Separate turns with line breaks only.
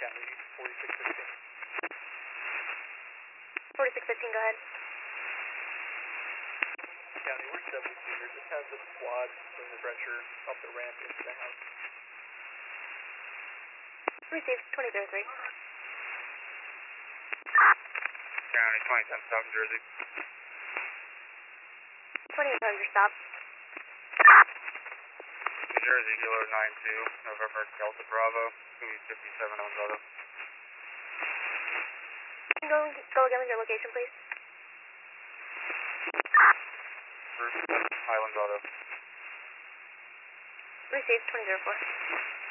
County 4615.
4615, go ahead.
County, we're 72 here. Just have the squad bring the pressure up the ramp into the house.
Received, 2003.
County 27 South Jersey.
28 your stop.
New Jersey, Kilo 92, November Delta Bravo, 257 Owens Auto.
Go again with your location, please.
First, Highlands Auto.
Received, 2004.